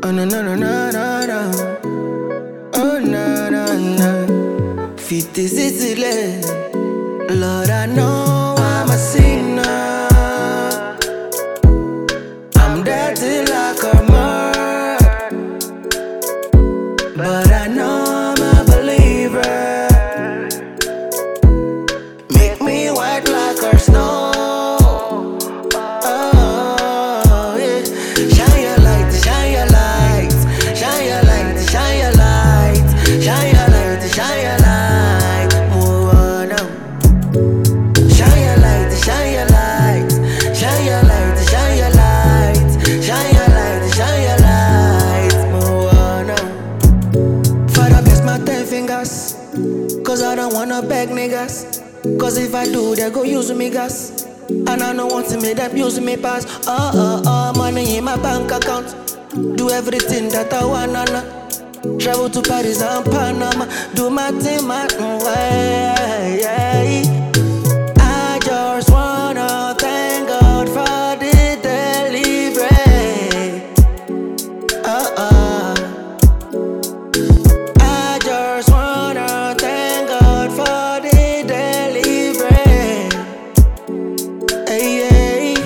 Oh no no no no no no. Oh no no no. Fit is easily. Lord, I know I'm a sinner. I'm dirty like a mud, but I know I'm a believer. Make me white like a snow. Oh yeah. Shine your light, shine your light, shine your light, shine your light, shine your light, shine your light. Oh no. Shine your light, shine your light, shine your light, shine your light, shine your light, shine your light. Oh no. Father, bless my 10 fingers, cause I don't wanna beg niggas. Cause if I do, they go use me gas. And I don't want to make them use me pass. Money in my bank account. Do everything that I wanna know. Travel to Paris and Panama. Do my thing, my way. I just wanna thank God for the delivery. I just wanna thank God for the delivery. Hey.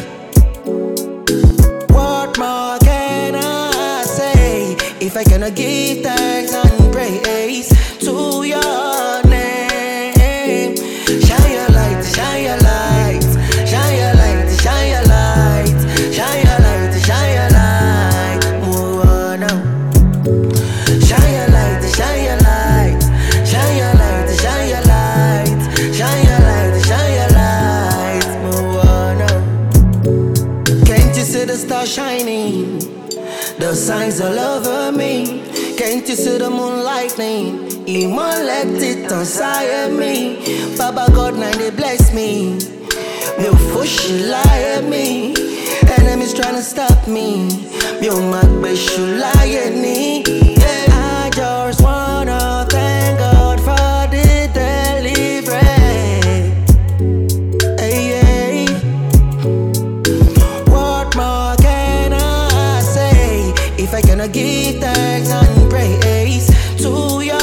What more can I say if I cannot give thanks and praise to your name? Shine your light, shine your light, shine your light, shine your light, shine your light, shine your light. Oh no. Shine your light, shine your light, shine your light, shine your light, shine your light, shine your light. Oh no. Can't you see the star shining? The signs all over me. Can't you see the moon lightning? Immolate inside me. Baba God now they bless me. Me push lie at me. Enemies trying to stop me. Me my best lie ni. I just wanna thank God for the delivery. Hey. What more can I say if I cannot give thanks and praise to your